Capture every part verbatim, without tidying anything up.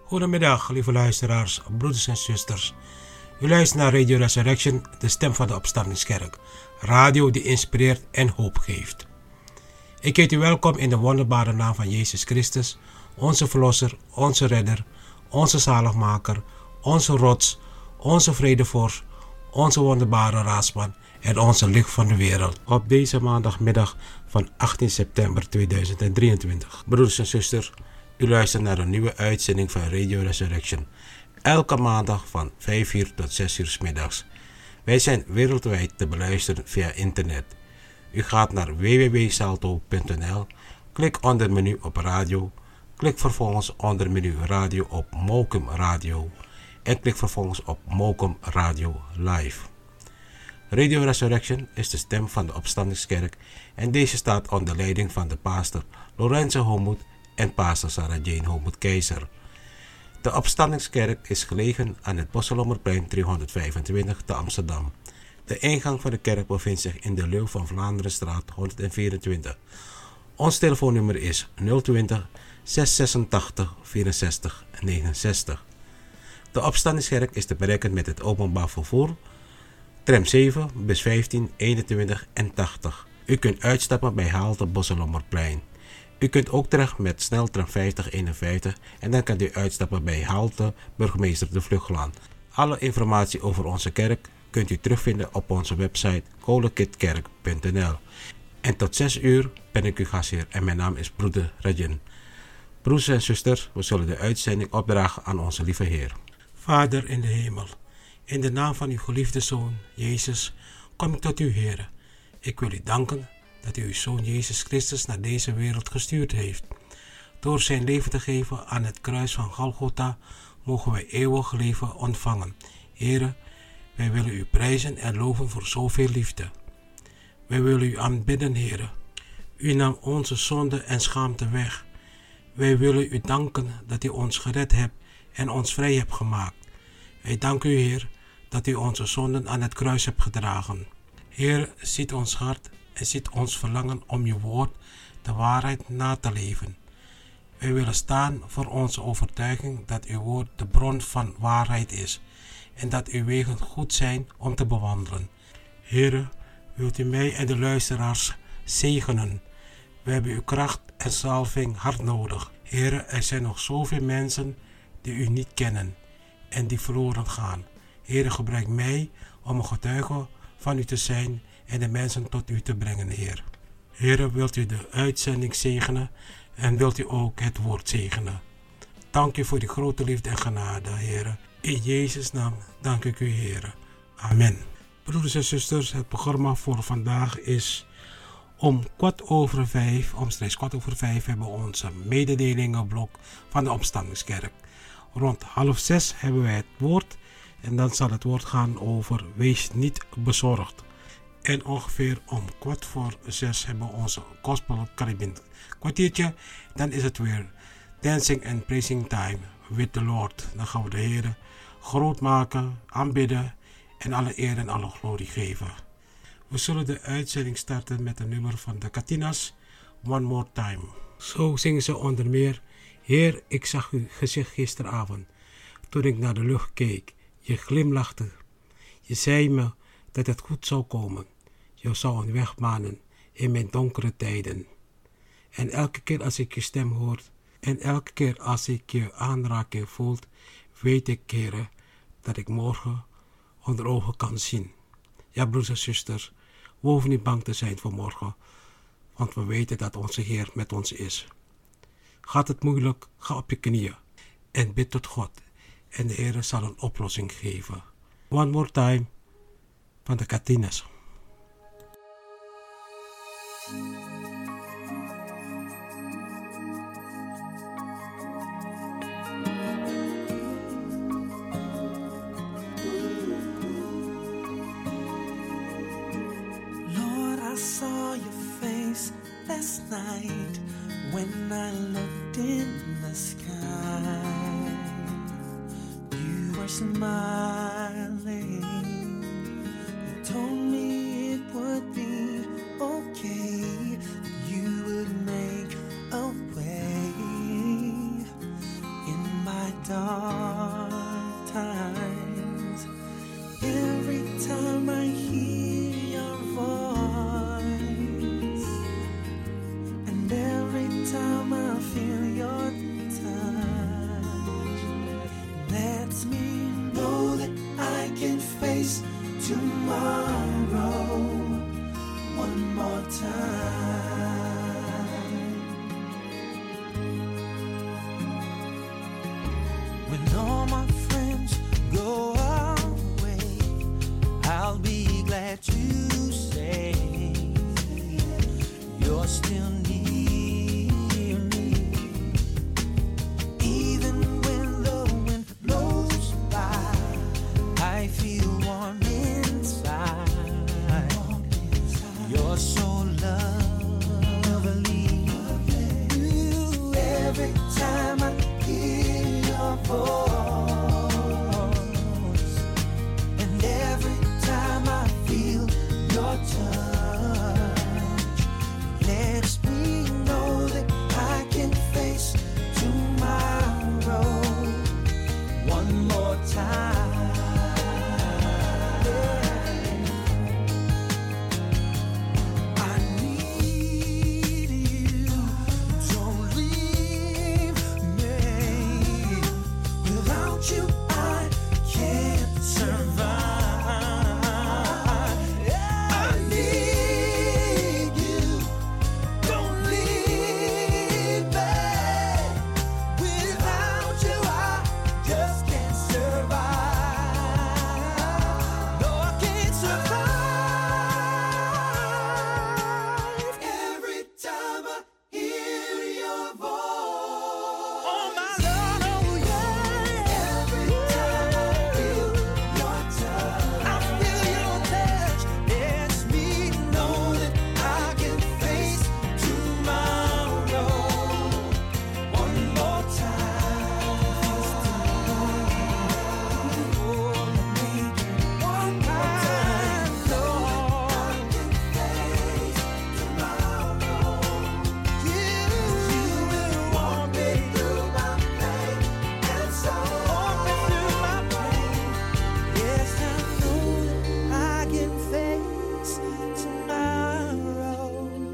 Goedemiddag, lieve luisteraars, broeders en zusters. U luistert naar Radio Resurrection, de stem van de opstandingskerk. Radio die inspireert en hoop geeft. Ik heet u welkom in de wonderbare naam van Jezus Christus, onze Verlosser, onze Redder, onze Zaligmaker, onze Rots, onze Vredevorst, onze wonderbare Raadsman en onze Licht van de wereld. Op deze maandagmiddag van achttien september tweeduizend drieëntwintig. Broeders en zusters, u luistert naar een nieuwe uitzending van Radio Resurrection. Elke maandag van vijf uur tot zes uur 's middags. Wij zijn wereldwijd te beluisteren via internet. U gaat naar w w w punt salto punt n l, klik onder menu op radio, klik vervolgens onder menu radio op Mokum Radio en klik vervolgens op Mokum Radio Live. Radio Resurrection is de stem van de opstandingskerk en deze staat onder leiding van de pastor Lorenzo Homoet en pastor Sarah Jane Homoet Keizer. De opstandingskerk is gelegen aan het Bosselommerplein driehonderdvijfentwintig te Amsterdam. De ingang van de kerk bevindt zich in de Leeuw van Vlaanderenstraat honderdvierentwintig. Ons telefoonnummer is nul twintig, zeshonderdzesentachtig, vierenzestig negenenzestig. De opstandingskerk is te bereiken met het openbaar vervoer, tram zeven, bus vijftien, eenentwintig en tachtig. U kunt uitstappen bij halte Bosselommerplein. U kunt ook terecht met sneltram vijftig eenenvijftig en dan kunt u uitstappen bij halte Burgemeester de Vluchtlaan. Alle informatie over onze kerk kunt u terugvinden op onze website kolenkitkerk punt n l. En tot zes uur ben ik uw gastheer en mijn naam is broeder Rajan. Broeders en zusters, we zullen de uitzending opdragen aan onze lieve Heer. Vader in de hemel, in de naam van uw geliefde Zoon, Jezus, kom ik tot u, Heer. Ik wil u danken dat u uw Zoon Jezus Christus naar deze wereld gestuurd heeft. Door zijn leven te geven aan het kruis van Golgotha, mogen wij eeuwig leven ontvangen. Heere, wij willen u prijzen en loven voor zoveel liefde. Wij willen u aanbidden, Heere. U nam onze zonde en schaamte weg. Wij willen u danken dat u ons gered hebt en ons vrij hebt gemaakt. Wij danken u, Heer, dat u onze zonden aan het kruis hebt gedragen. Heer, ziet ons hart en ziet ons verlangen om uw woord, de waarheid, na te leven. Wij willen staan voor onze overtuiging dat uw woord de bron van waarheid is en dat uw wegen goed zijn om te bewandelen. Heere, wilt u mij en de luisteraars zegenen. We hebben uw kracht en salving hard nodig. Heere, er zijn nog zoveel mensen die u niet kennen en die verloren gaan. Heere, gebruik mij om een getuige van u te zijn en de mensen tot u te brengen, Heer. Heere, wilt u de uitzending zegenen en wilt u ook het woord zegenen. Dank u voor die grote liefde en genade, Heere. In Jezus' naam dank ik u, Heere. Amen. Broeders en zusters, het programma voor vandaag is om kwart over vijf, omstreeks kwart over vijf, hebben we onze mededelingenblok van de opstandingskerk. Rond half zes hebben wij het woord en dan zal het woord gaan over wees niet bezorgd. En ongeveer om kwart voor zes hebben we onze gospel Caribbean kwartiertje. Dan is het weer dancing and praising time with the Lord. Dan gaan we de Heer groot maken, aanbidden en alle eer en alle glorie geven. We zullen de uitzending starten met een nummer van de Katinas, One More Time. Zo zingen ze onder meer: Heer, ik zag uw gezicht gisteravond, toen ik naar de lucht keek. Je glimlachte. Je zei me dat het goed zou komen. Je zou een weg banen in mijn donkere tijden. En elke keer als ik je stem hoor en elke keer als ik je aanraking voel, weet ik, Heer, dat ik morgen onder ogen kan zien. Ja, broers en zusters, we hoeven niet bang te zijn voor morgen, want we weten dat onze Heer met ons is. Gaat het moeilijk, ga op je knieën en bid tot God en de Heer zal een oplossing geven. One More Time van de Katinas. Lord, I saw your face last night when I looked in the sky. You were smiling. You told me it would be okay. You would make a way in my dark face tomorrow one more time. When all my friends go away, I'll be glad to say you're still near me. Even when the wind blows by, I feel warm inside. You're so lovely. You, every time I hear your voice, and every time I feel your touch, lets me know that I can face tomorrow one more time. I need you, don't leave me. Without you, I can't survive. I need you, don't leave me. Without you, I just can't survive. No, I can't survive. Every time I hear your voice, oh my Lord, oh yeah. Every time I feel your touch, I feel your touch. Lets me know that I can face tomorrow one more time. Oh, maybe one more time, Lord. I can face tomorrow. You, you will walk me through my pain and sorrow. Walk me through my pain. Yes, I know that I can face tomorrow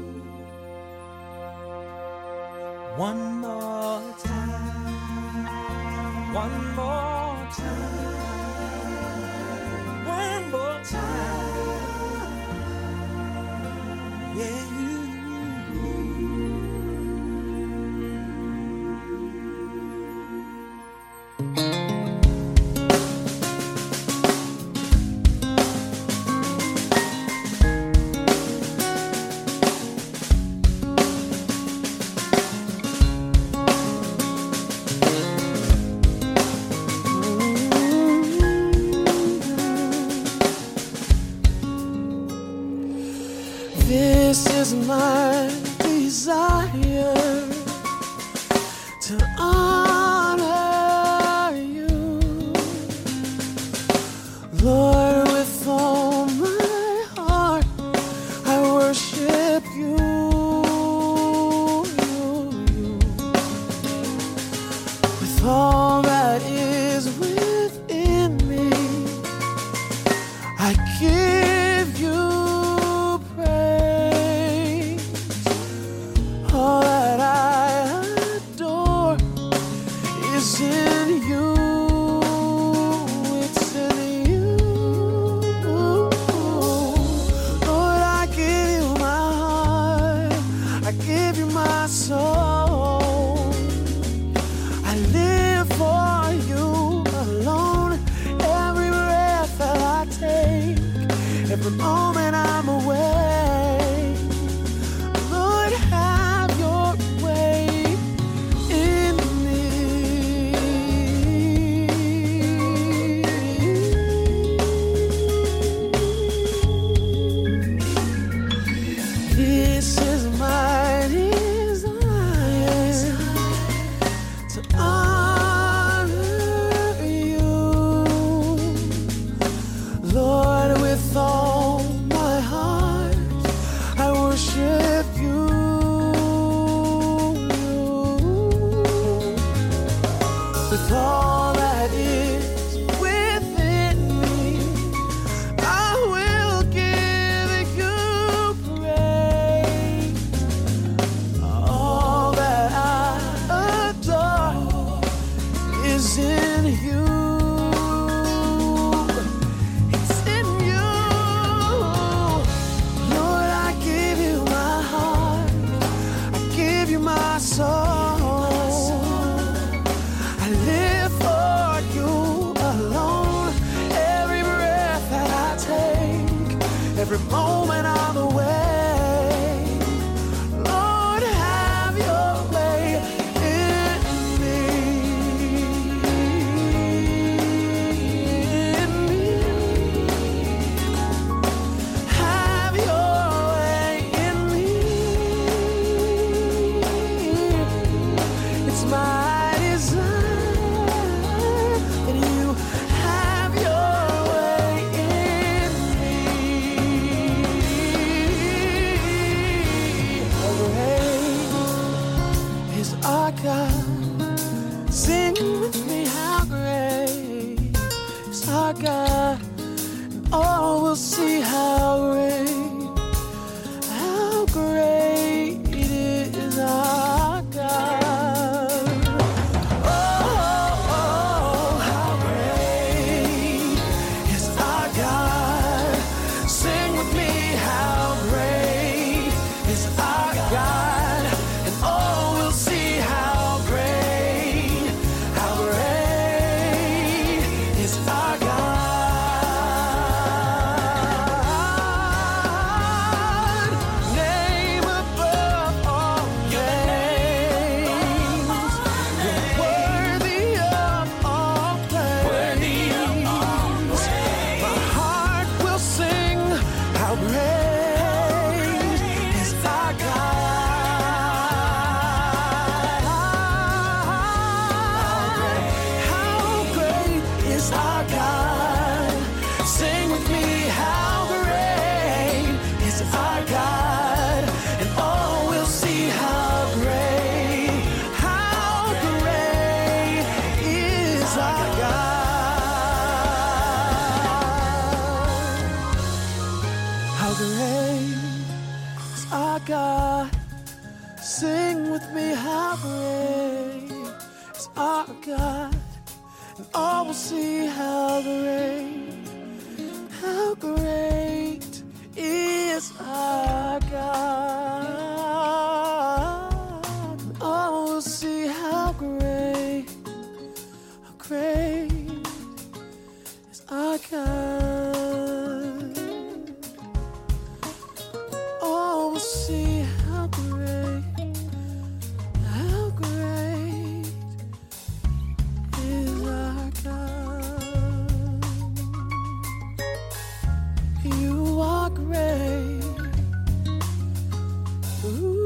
one more time. One more time. One more time. Yeah. This is my desire to honor you, Lord, with all my heart. I worship you, you, you. With all that is within me, I give you praise. All that I adore is in you. It's in you. every moment of the way. Lord, have your way in me, in me. Have your way in me. It's my desire that you have your way in me. Great is our God. Sing with me, how great is our God. All will see how great, how great is our God. Oh, oh, how great is our God. Sing with me, how great is our God. And all will see how great, how great is our God. Name above all names. You're worthy of all praise. My heart will sing how great is our God. How great is our God. Sing with me, how great is our God. And all will see how great, how great is our God. How great is our God. Sing with me, how great is our God. And all will see how great, how great is our God. And all will see how great, how great is our God. All will see how great, how great is our God. You are great. Ooh.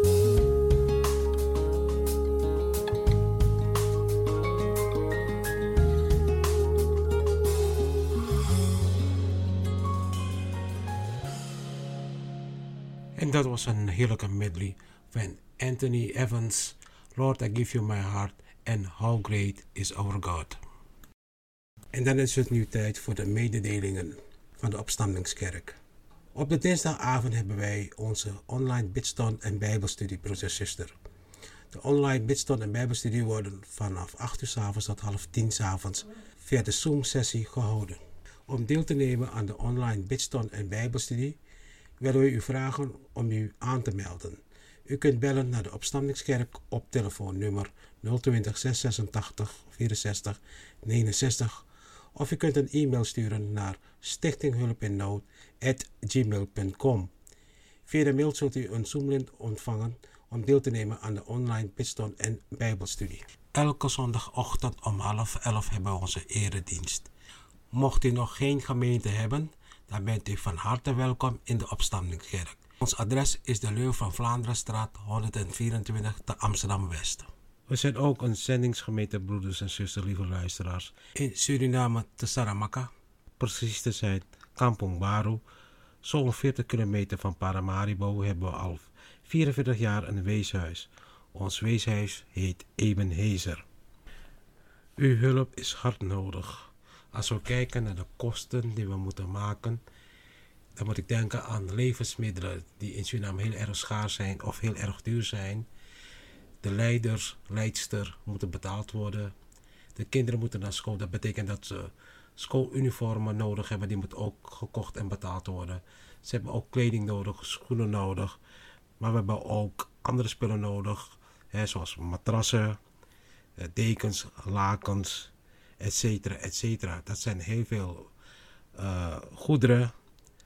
En dat was een heerlijke medley van Anthony Evans, Lord, I give you my heart, and how great is our God. En dan is het nu tijd voor de mededelingen van de Opstandingskerk. Op de dinsdagavond hebben wij onze online bidstond en bijbelstudie, broers en zuster. De online bidstond en bijbelstudie worden vanaf acht uur 's avonds tot half tien 's avonds via de Zoom-sessie gehouden. Om deel te nemen aan de online bidstond en bijbelstudie willen we u vragen om u aan te melden. U kunt bellen naar de Opstandingskerk op telefoonnummer nul twintig, zeshonderdzesentachtig, vierenzestig, negenenzestig of u kunt een e-mail sturen naar stichtinghulpinnood at gmail punt com. Via de mail zult u een Zoom-link ontvangen om deel te nemen aan de online bidstond en bijbelstudie. Elke zondagochtend om half elf hebben we onze eredienst. Mocht u nog geen gemeente hebben, dan bent u van harte welkom in de Opstandingskerk. Ons adres is de Leu van Vlaanderenstraat honderdvierentwintig te Amsterdam-West. We zijn ook een zendingsgemeente, broeders en zusters, lieve luisteraars, in Suriname te Saramaka. Precies te zijn, Kampong Baru. Zo'n veertig kilometer van Paramaribo hebben we al vierenveertig jaar een weeshuis. Ons weeshuis heet Ebenezer. Uw hulp is hard nodig. Als we kijken naar de kosten die we moeten maken, dan moet ik denken aan levensmiddelen die in Suriname heel erg schaars zijn of heel erg duur zijn. De leiders, leidster moeten betaald worden. De kinderen moeten naar school. Dat betekent dat ze schooluniformen nodig hebben. Die moeten ook gekocht en betaald worden. Ze hebben ook kleding nodig, schoenen nodig. Maar we hebben ook andere spullen nodig. Hè, zoals matrassen, dekens, lakens, et cetera, et cetera. Dat zijn heel veel uh, goederen.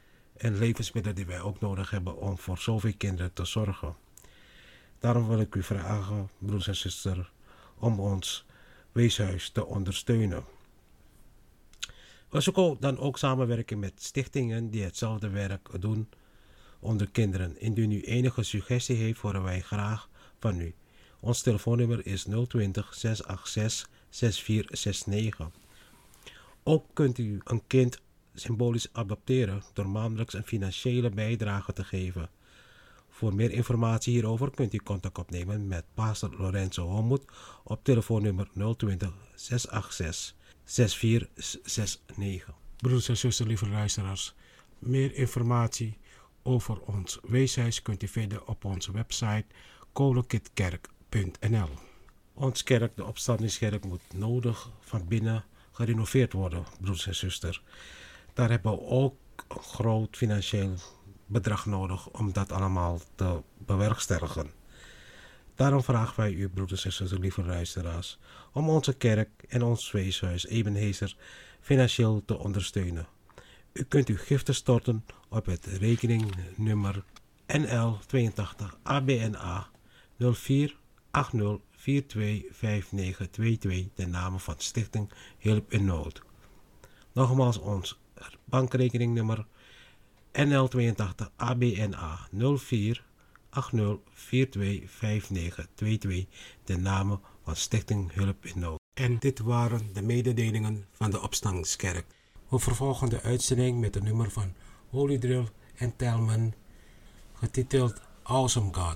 en levensmiddelen die wij ook nodig hebben om voor zoveel kinderen te zorgen. Daarom wil ik u vragen, broers en zusters, om ons weeshuis te ondersteunen. We zoeken dan ook samenwerking met stichtingen die hetzelfde werk doen onder kinderen. Indien u enige suggestie heeft, horen wij graag van u. Ons telefoonnummer is nul twintig, zes acht zes, zes vier zes negen. Ook kunt u een kind symbolisch adopteren door maandelijks een financiële bijdrage te geven. Voor meer informatie hierover kunt u contact opnemen met pastor Lorenzo Homoet op telefoonnummer nul twintig, zes acht zes, zes vier zes negen. Broeders en zusters, lieve luisteraars, meer informatie over ons weeshuis kunt u vinden op onze website kolenkitkerk punt n l. Ons kerk, de opstandingskerk, moet nodig van binnen gerenoveerd worden, broeders en zusters. Daar hebben we ook een groot financieel bedrag nodig om dat allemaal te bewerkstelligen. Daarom vragen wij u, broeders en zusters, lieve luisteraars, om onze kerk en ons weeshuis Ebenezer financieel te ondersteunen. U kunt uw giften storten op het rekeningnummer N L tweeëntachtig A B N A nul vier acht nul vier twee vijf negen twee twee ten name van Stichting Hulp in Nood. Nogmaals ons bankrekeningnummer N L tweeëntachtig A B N A nul vier acht nul vier twee vijf negen twee twee ten name van Stichting Hulp in Nood. En dit waren de mededelingen van de Opstandingskerk. We vervolgen de uitzending met een nummer van Holy Drill en Telman, getiteld Awesome God.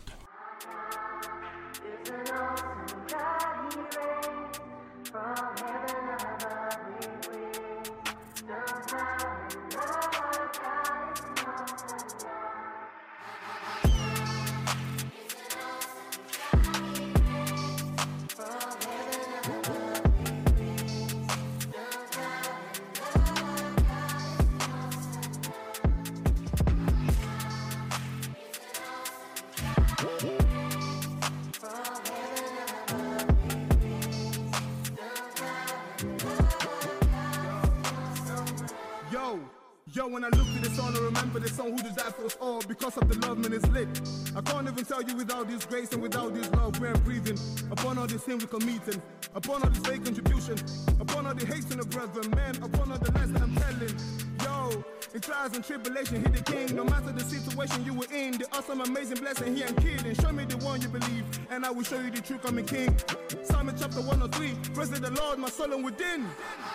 Yo, when I look to the song, I remember the song who did that for us all. Because of the love, man, it's lit. I can't even tell you without this grace and without this love, we're breathing. Upon all this sin we committing, upon all this fake contribution, upon all the hate in the brethren, man, upon all the lies that I'm telling. Yo, in trials and tribulation, hit the king. No matter the situation you were in, the awesome, amazing blessing, he ain't kidding. Show me the one you believe, and I will show you the truth, I'm a king. Psalm chapter one oh three, praise the Lord, my soul and within.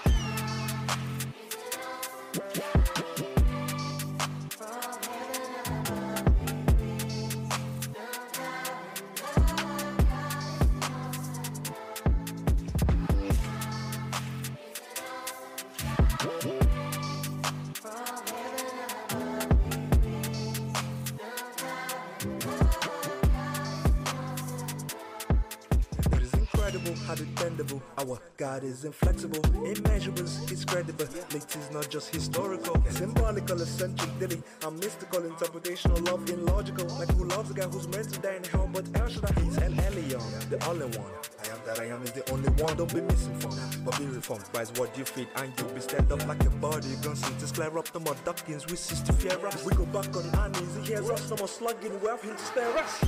How dependable, our God is inflexible, immeasurable, he's credible. It is not just historical, symbolical, eccentric, dilly, a mystical, interpretational, love illogical. Like who loves a guy who's meant to die in hell, but El Shaddai, he's El Elyon, the only one. I am that I am is the only one, don't be misinformed, but be reformed by what you feed, and you'll be stand up like a body. You're gonna see to clear up the mud duckings, we cease to fear us. We go back on our knees, he hears us, no more slugging, we have him to spare us.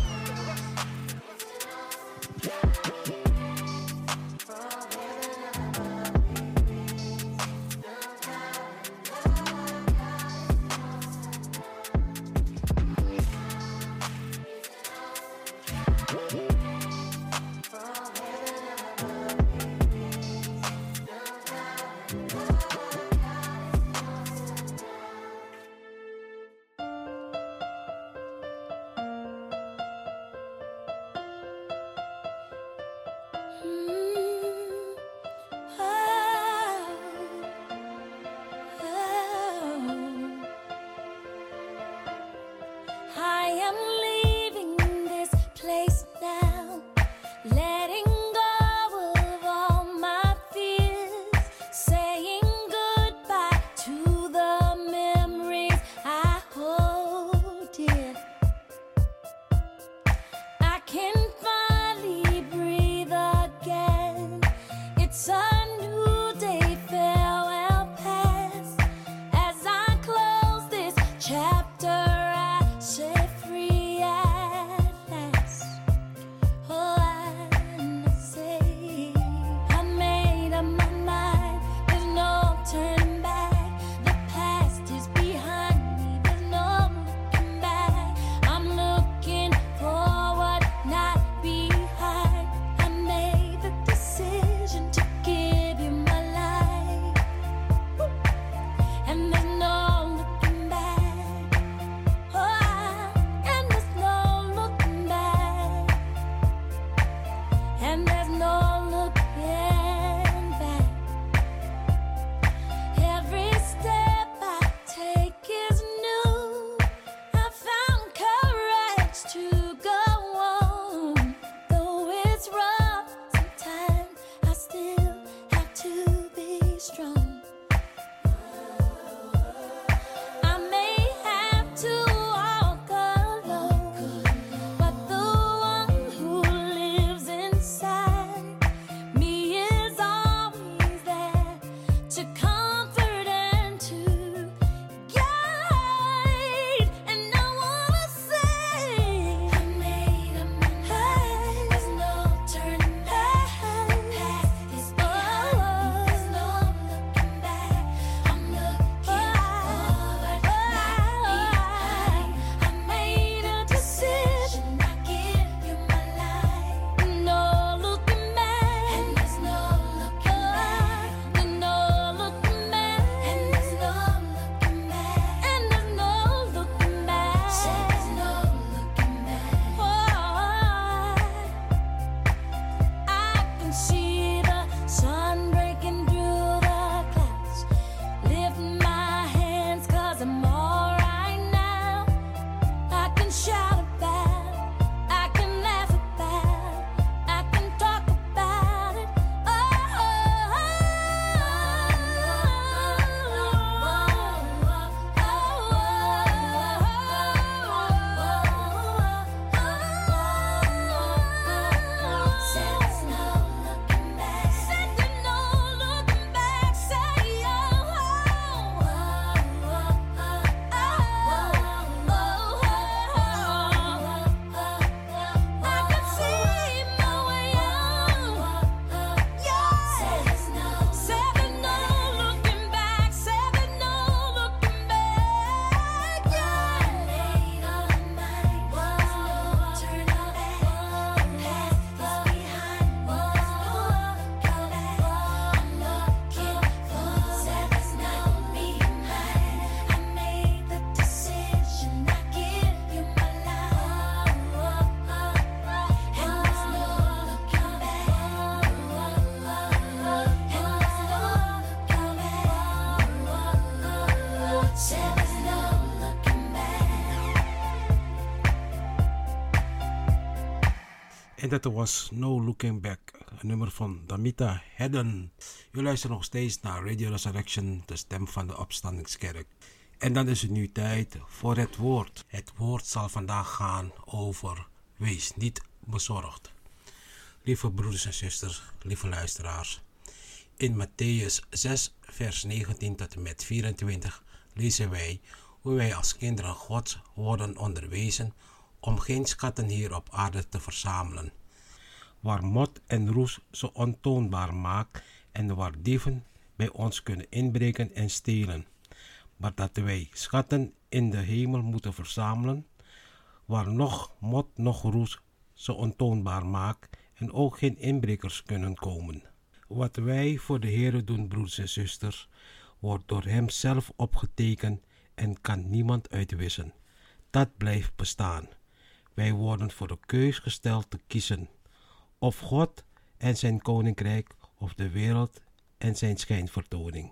En dat was No Looking Back, een nummer van Damita Hedden. U luistert nog steeds naar Radio Resurrection, de stem van de opstandingskerk. En dan is het nu tijd voor het woord. Het woord zal vandaag gaan over wees niet bezorgd. Lieve broeders en zusters, lieve luisteraars. In Matthäus zes, vers negentien tot en met vierentwintig lezen wij hoe wij als kinderen Gods worden onderwezen om geen schatten hier op aarde te verzamelen, waar mot en roes ze ontoonbaar maakt en waar dieven bij ons kunnen inbreken en stelen, maar dat wij schatten in de hemel moeten verzamelen, waar nog mot nog roes ze ontoonbaar maakt en ook geen inbrekers kunnen komen. Wat wij voor de Heere doen, broeders en zusters, wordt door Hem zelf opgetekend en kan niemand uitwissen. Dat blijft bestaan. Wij worden voor de keus gesteld te kiezen, of God en zijn koninkrijk, of de wereld en zijn schijnvertoning.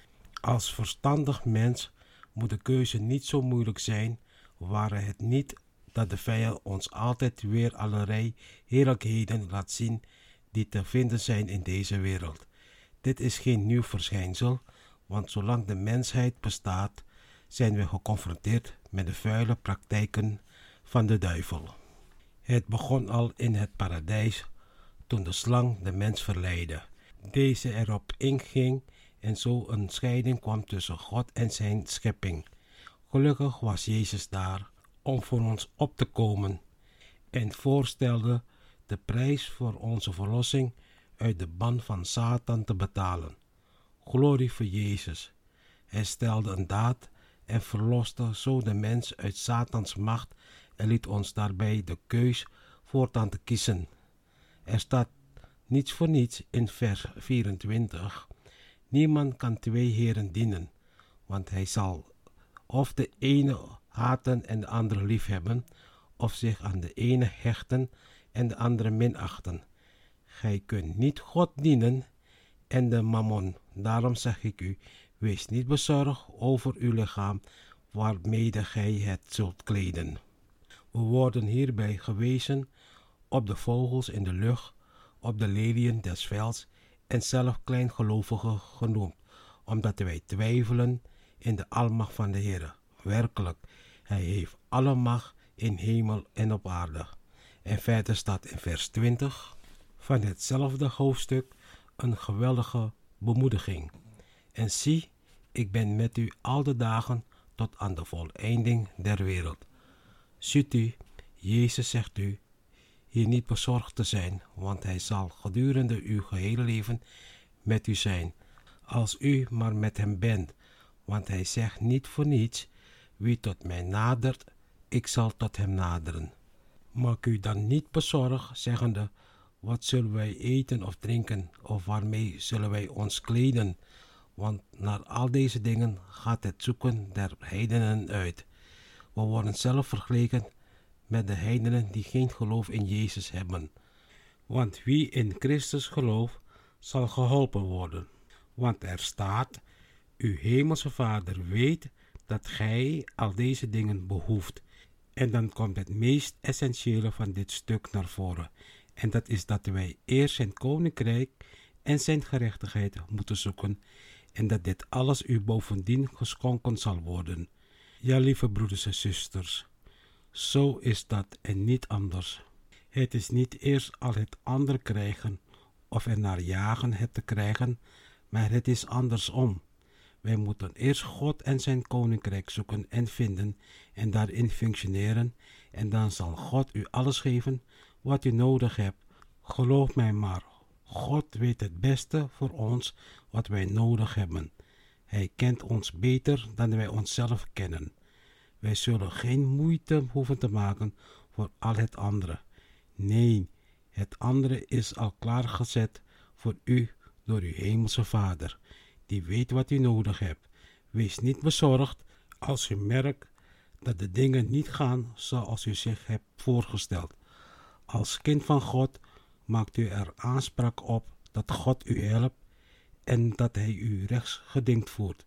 Als verstandig mens moet de keuze niet zo moeilijk zijn, ware het niet dat de vijand ons altijd weer allerlei heerlijkheden laat zien die te vinden zijn in deze wereld. Dit is geen nieuw verschijnsel, want zolang de mensheid bestaat, zijn we geconfronteerd met de vuile praktijken van de duivel. Het begon al in het paradijs, toen de slang de mens verleidde. Deze erop inging en zo een scheiding kwam tussen God en zijn schepping. Gelukkig was Jezus daar om voor ons op te komen en voorstelde de prijs voor onze verlossing uit de ban van Satan te betalen. Glorie voor Jezus. Hij stelde een daad en verloste zo de mens uit Satans macht en liet ons daarbij de keus voortaan te kiezen. Er staat niets voor niets in vers vierentwintig. Niemand kan twee heren dienen, want hij zal of de ene haten en de andere liefhebben, of zich aan de ene hechten en de andere minachten. Gij kunt niet God dienen en de mammon. Daarom zeg ik u, wees niet bezorgd over uw lichaam, waarmede gij het zult kleden. We worden hierbij gewezen op de vogels in de lucht, op de leliën des velds en zelf kleingelovigen genoemd, omdat wij twijfelen in de almacht van de Heer. Werkelijk, hij heeft alle macht in hemel en op aarde. En verder staat in vers twintig van hetzelfde hoofdstuk een geweldige bemoediging. En zie, ik ben met u al de dagen tot aan de voleinding der wereld. Ziet u, Jezus zegt u hier niet bezorgd te zijn, want hij zal gedurende uw gehele leven met u zijn, als u maar met hem bent. Want hij zegt niet voor niets, wie tot mij nadert, ik zal tot hem naderen. Maak u dan niet bezorgd, zeggende, wat zullen wij eten of drinken, of waarmee zullen wij ons kleden? Want naar al deze dingen gaat het zoeken der heidenen uit. We worden zelf vergeleken met de heidenen die geen geloof in Jezus hebben. Want wie in Christus gelooft, zal geholpen worden. Want er staat, uw hemelse Vader weet dat gij al deze dingen behoeft. En dan komt het meest essentiële van dit stuk naar voren. En dat is dat wij eerst zijn koninkrijk en zijn gerechtigheid moeten zoeken. En dat dit alles u bovendien geschonken zal worden. Ja, lieve broeders en zusters, zo is dat en niet anders. Het is niet eerst al het andere krijgen of er naar jagen het te krijgen, maar het is andersom. Wij moeten eerst God en zijn koninkrijk zoeken en vinden en daarin functioneren en dan zal God u alles geven wat u nodig hebt. Geloof mij maar, God weet het beste voor ons wat wij nodig hebben. Hij kent ons beter dan wij onszelf kennen. Wij zullen geen moeite hoeven te maken voor al het andere. Nee, het andere is al klaargezet voor u door uw hemelse Vader, die weet wat u nodig hebt. Wees niet bezorgd als u merkt dat de dingen niet gaan zoals u zich hebt voorgesteld. Als kind van God maakt u er aanspraak op dat God u helpt en dat hij u rechtsgedingt voert.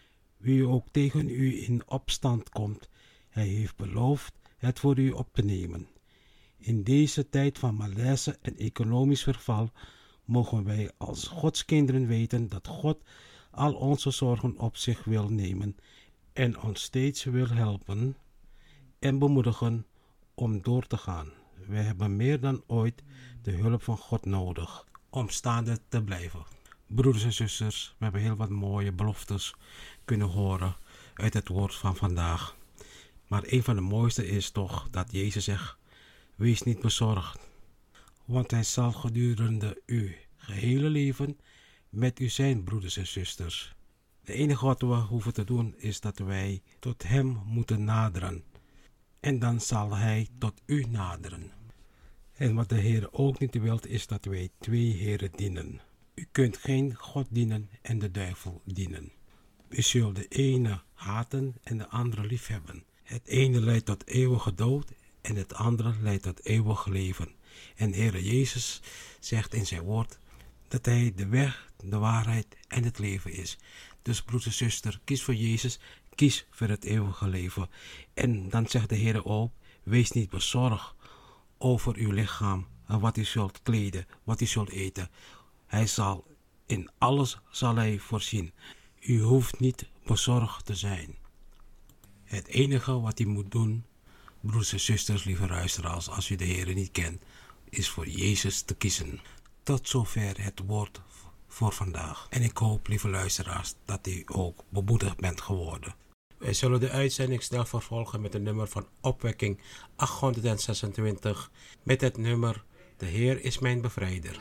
Wie ook tegen u in opstand komt, hij heeft beloofd het voor u op te nemen. In deze tijd van malaise en economisch verval mogen wij als Gods kinderen weten dat God al onze zorgen op zich wil nemen en ons steeds wil helpen en bemoedigen om door te gaan. Wij hebben meer dan ooit de hulp van God nodig om staande te blijven. Broeders en zusters, we hebben heel wat mooie beloftes kunnen horen uit het woord van vandaag. Maar een van de mooiste is toch dat Jezus zegt, wees niet bezorgd, want hij zal gedurende uw gehele leven met u zijn, broeders en zusters. Het enige wat we hoeven te doen is dat wij tot hem moeten naderen. En dan zal hij tot u naderen. En wat de Heer ook niet wil is dat wij twee heren dienen. U kunt geen God dienen en de duivel dienen. U zult de ene haten en de andere liefhebben. Het ene leidt tot eeuwige dood en het andere leidt tot eeuwig leven. En de Heer Jezus zegt in zijn woord dat hij de weg, de waarheid en het leven is. Dus broeder en zuster, kies voor Jezus, kies voor het eeuwige leven. En dan zegt de Heer ook, wees niet bezorgd over uw lichaam en wat u zult kleden, wat u zult eten. Hij zal, in alles zal hij voorzien. U hoeft niet bezorgd te zijn. Het enige wat u moet doen, broeders en zusters, lieve luisteraars, als u de Heer niet kent, is voor Jezus te kiezen. Tot zover het woord voor vandaag. En ik hoop, lieve luisteraars, dat u ook bemoedigd bent geworden. Wij zullen de uitzending snel vervolgen met een nummer van opwekking achthonderdzesentwintig met het nummer De Heer is mijn bevrijder.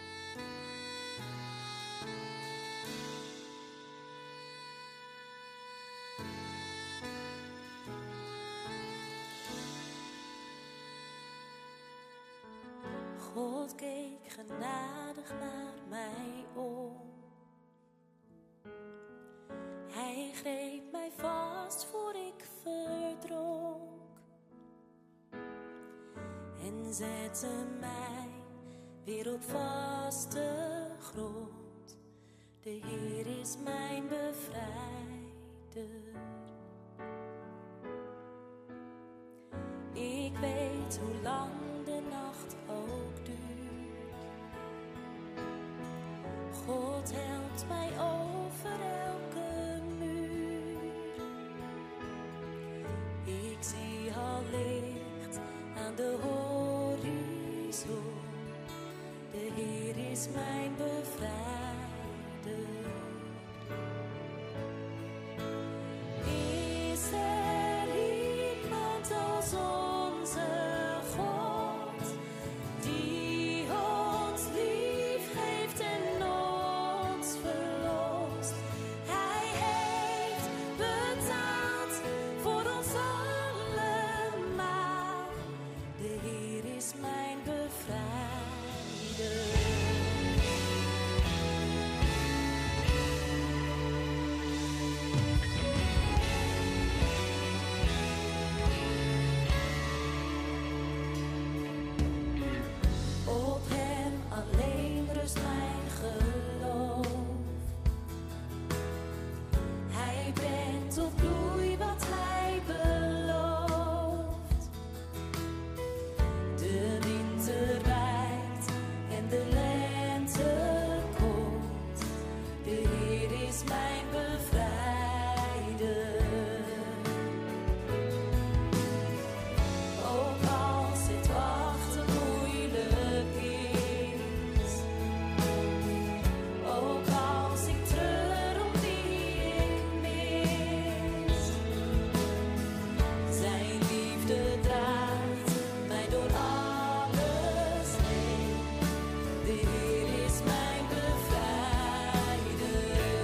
God keek genadig naar mij om. Hij greep mij vast voor ik verdronk en zette mij weer op vaste grond. De Heer is mijn bevrijder. Ik weet hoe lang de nacht ook duurt. God helpt mij over elke muur. Ik zie al licht aan de horizon. De Heer is mijn bevrijder. Is er iemand als onze God, die ons lief heeft en ons verlost? Hij heeft betaald voor ons allemaal. De Heer is mijn bevrijder. Op hem alleen rust mijn geloof. Hij brengt tot bloei wat hij belooft. De winter wijkt en de lente komt. De Heer is mijn bevrijder. Ook als het wachten moeilijk is, ook als ik treur om wie ik mis, zijn liefde draagt mij door alles heen. De Heer is mijn bevrijder.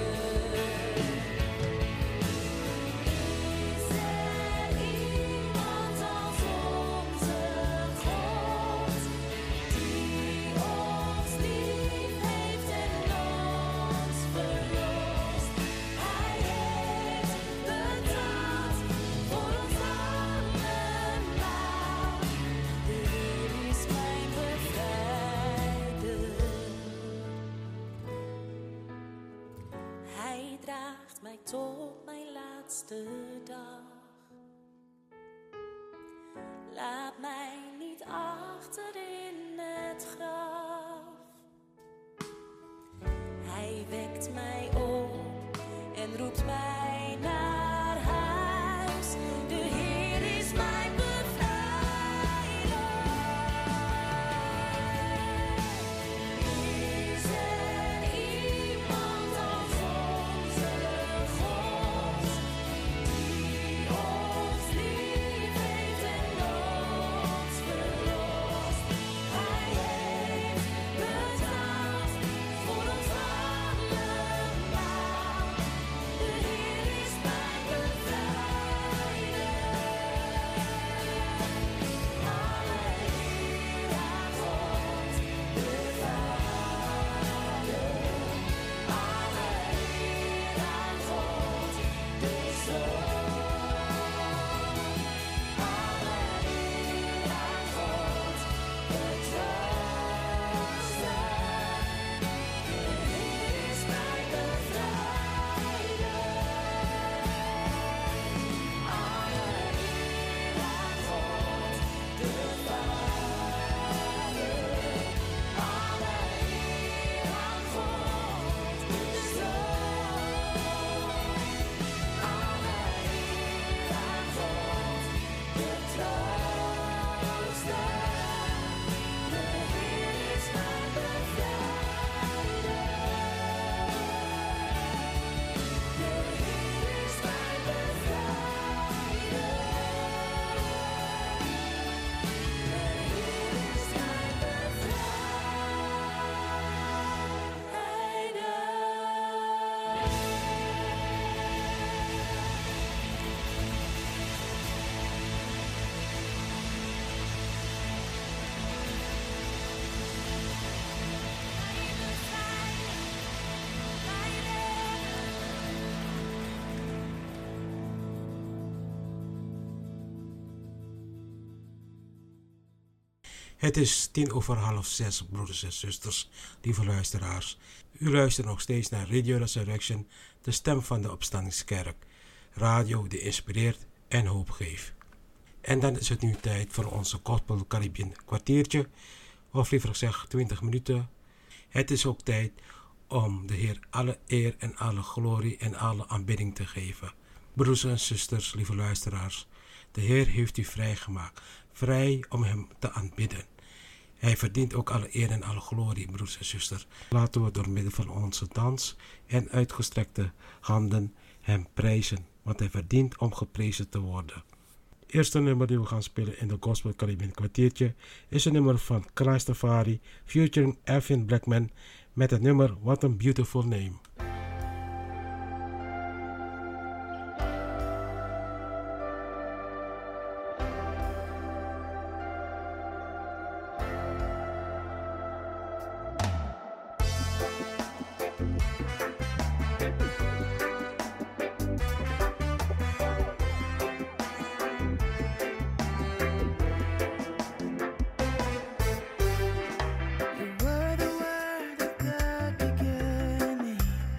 Is er iemand als onze God, die ons lief heeft en ons verlost? Hij heeft betaald voor ons allemaal. De Heer is mijn bevrijder. Hij draagt mij tot mijn laatste dag. Laat mij niet achter achter in het graf. Hij wekt mij op en roept mij naar huis. De Heer is mijn bevrijder. Is er iemand als onze God, die ons lief heeft en ons verlost? Hij heeft betaald voor ons allemaal. De Heer is mijn bevrijder. Alle eer aan God, de Vader. Alle eer aan God, de Zoon. Alle eer aan God, de Trooster. De Heer is mijn bevrijder. Alle eer aan God, de Vader. Alle eer aan God, de Zoon. Alle eer aan God, de Trooster. De Heer is mijn bevrijder. De Heer is mijn bevrijder. De Heer is mijn Het is tien over half zes, broeders en zusters, lieve luisteraars. U luistert nog steeds naar Radio Resurrection, de stem van de opstandingskerk. Radio die inspireert en hoop geeft. En dan is het nu tijd voor onze Gospel Caribbean kwartiertje, of liever gezegd twintig minuten. Het is ook tijd om de Heer alle eer en alle glorie en alle aanbidding te geven. Broeders en zusters, lieve luisteraars, de Heer heeft u vrijgemaakt, vrij om Hem te aanbidden. Hij verdient ook alle eer en alle glorie, broeders en zusters. Laten we door middel van onze dans en uitgestrekte handen Hem prijzen, want Hij verdient om geprezen te worden. Het eerste nummer die we gaan spelen in de Gospel Caribbean kwartiertje is een nummer van Christ Tafari featuring Elvin Blackman met het nummer What a Beautiful Name. You were the Word at the beginning.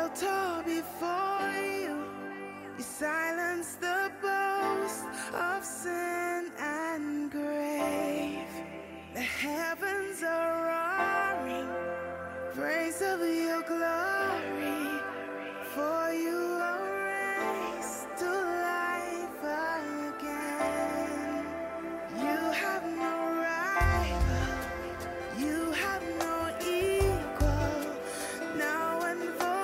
veil tore before you. You silence the boast of sin and grave. The heavens are roaring, praise of your glory. For you are raised to life again. You have no rival, you have no equal. Now and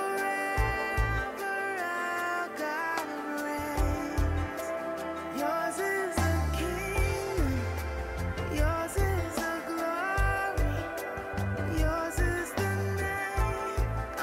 forever our God reigns. Yours is the kingdom, yours is the glory, yours is the name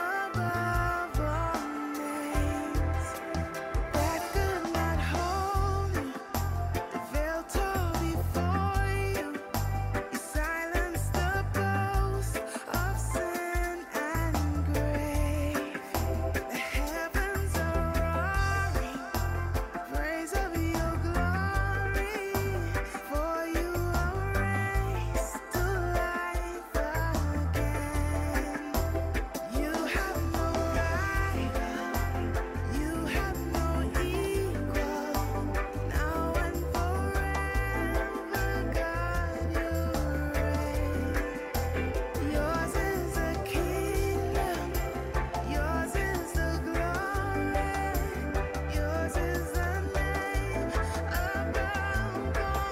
above all names. That could not hold you, the veil tore before you. You silenced the boast of sin and grave. The heavens are roaring, praise of your glory. For you are raised to life again. You have no rival, you have no equal. Now and forever, God, you reign. Yours is the kingdom, yours is the glory, yours is the name above all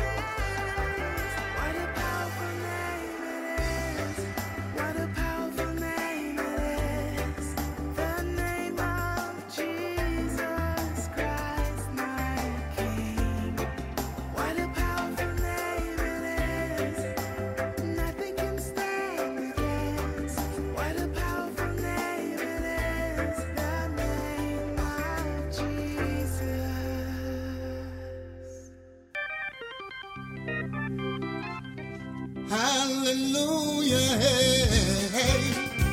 names. What a powerful name it is! What a powerful name it is! The name of Jesus Christ, my King. What a powerful name it is! Nothing can stand against. What a powerful name it is! The name of Jesus. Hallelujah. Hey, hey.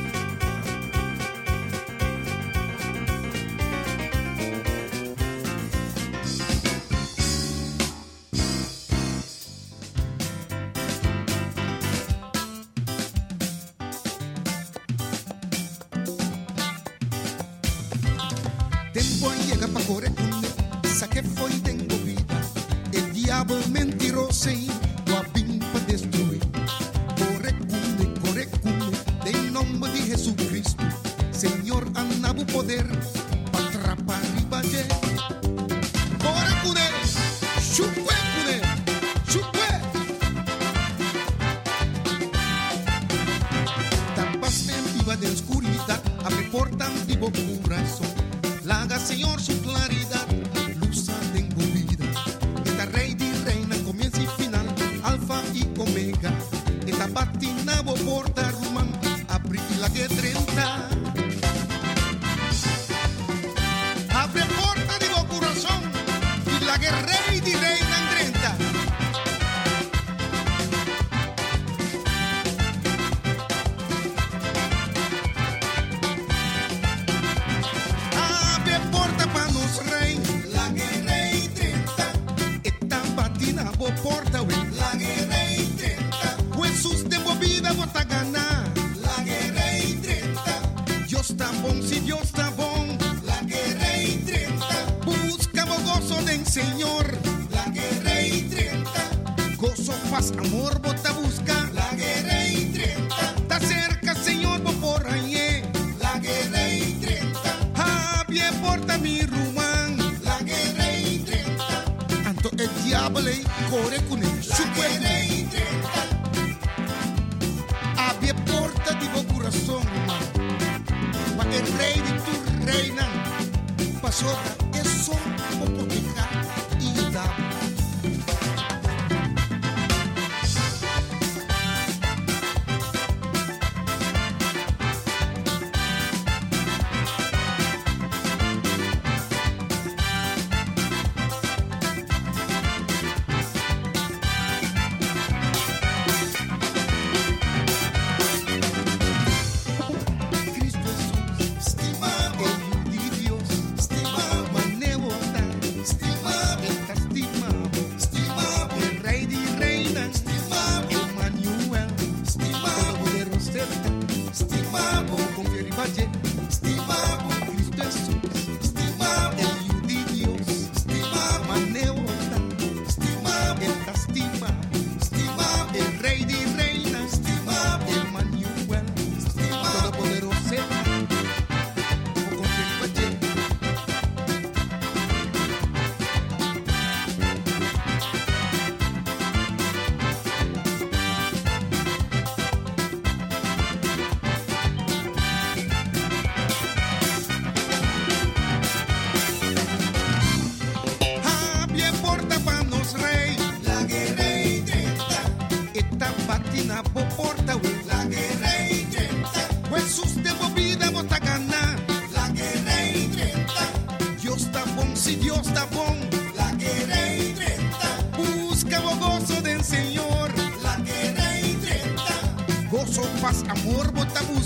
Tempo llega pa' correr saque foi tengo vida. El diablo mentiroso y lo abim pa' destruir. Corre cune, corre cune, del nombre de Jesucristo. Señor, anabo poder pa' atrapar y valle. Corre cune, chupe cune, chupe. Tapas en viva de oscuridad, abre portan vivo corazón. Laga, Señor, su claridad, luz tengo vida. Esta rey y reina, comienzo y final, alfa y omega. Esta patina porta rumán, abrí la que treinta. Abre porta de mi corazón, y la que rey y reina en treinta. Abre porta pa' nos rey, la que rey treinta. Esta patina porta, wey. La que rey treinta. Jesús de vida bota ganar. La que rey treinta. Dios está bon, si Dios está bon. La que rey treinta. Buscamos gozo del Señor. La que rey treinta. Gozo, paz, amor, bota busca. La que rey treinta. Está cerca, Señor, bo por ahí. La que rey treinta. Ah, bien porta mi rumán. La que rey treinta. Anto el diablo y corre con él. La que rey treinta. Abre porta de mi corazón, hermano. Pa' el rey de tu reina. Pasó eso por proteger y dar. Cristo Jesús, estimado de Dios, estimado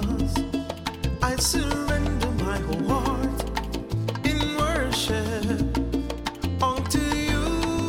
Jesus, I surrender my whole heart in worship unto you.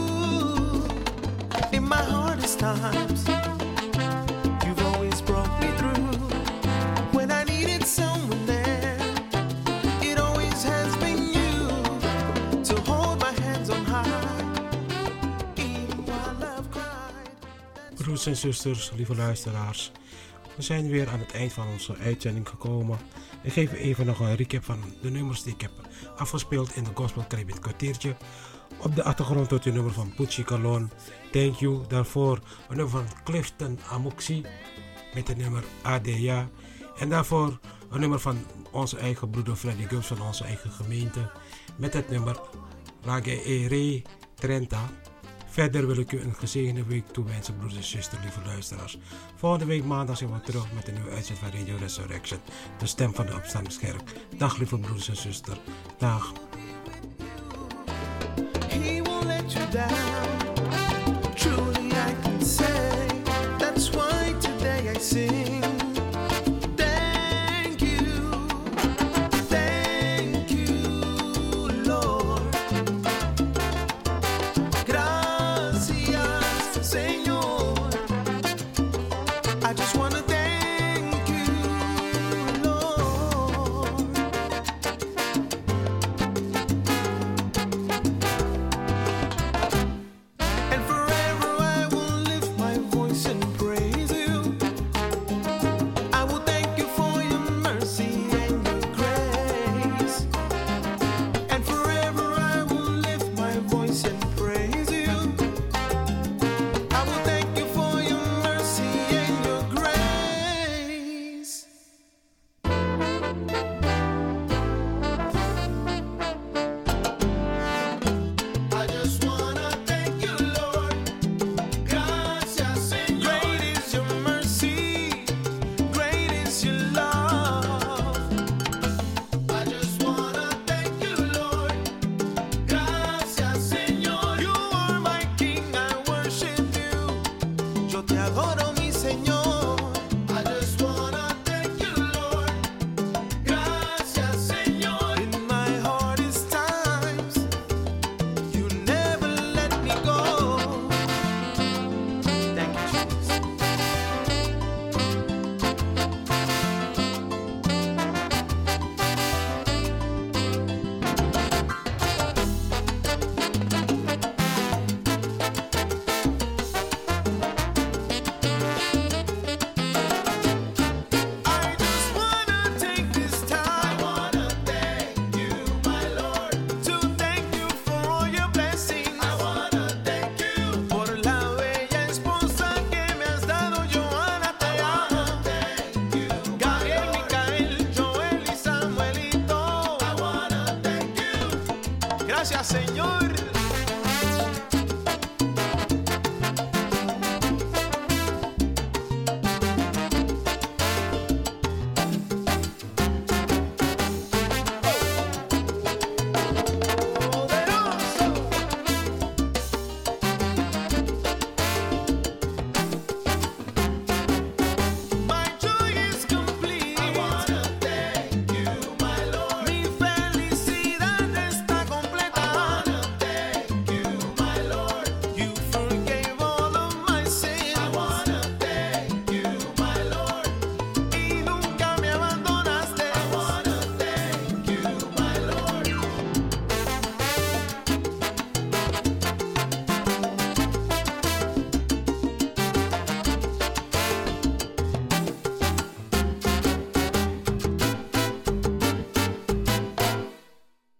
In my hardest times, you've always brought me through. When I needed someone there, it always has been you to hold my hands on high, even while I've cried. Broeders en zusters, lieve luisteraars, we zijn weer aan het eind van onze uitzending gekomen. Ik geef u even nog een recap van de nummers die ik heb afgespeeld in de Gospel Caribbean kwartiertje. Op de achtergrond tot een nummer van Pucci Calon, Thank You. Daarvoor een nummer van Clifton Amoxie met het nummer A D A. En daarvoor een nummer van onze eigen broeder Freddy Gubs van onze eigen gemeente met het nummer Lage Ere Trenta. Verder wil ik u een gezegende week toewensen, broeders en zusters, lieve luisteraars. Volgende week maandag zijn we terug met een nieuwe uitzending van Radio Resurrection, de stem van de opstandingskerk. Dag lieve broeders en zusters. Dag. He won't let you down. Truly I can say, that's why today I sing. Thank you, thank you, Lord. Gracias, Señor. I just wanna thank you, Lord. And forever I will lift my voice and praise you. I will thank you for your mercy and your grace. And forever I will lift my voice and praise you. I will thank you for your mercy and your grace. I just wanna thank you, Lord. Gracias, Señor. Great is your mercy, great is your love. I just wanna thank you, Lord. Gracias, Señor. You are my King, I worship you. Yo te adoro, mi Señor. I just wanna thank you, Lord. Gracias, Señor. In my hardest times, you never let me go. Thank you, Jesus. I just wanna take this time. I wanna thank you, my Lord. To thank you for all your blessings. I wanna thank you por la bella esposa que me has dado, Johanna. Te amo. Thank you, Gabriel, Micael, Joel y Samuelito. I wanna thank you. Gracias, Señor.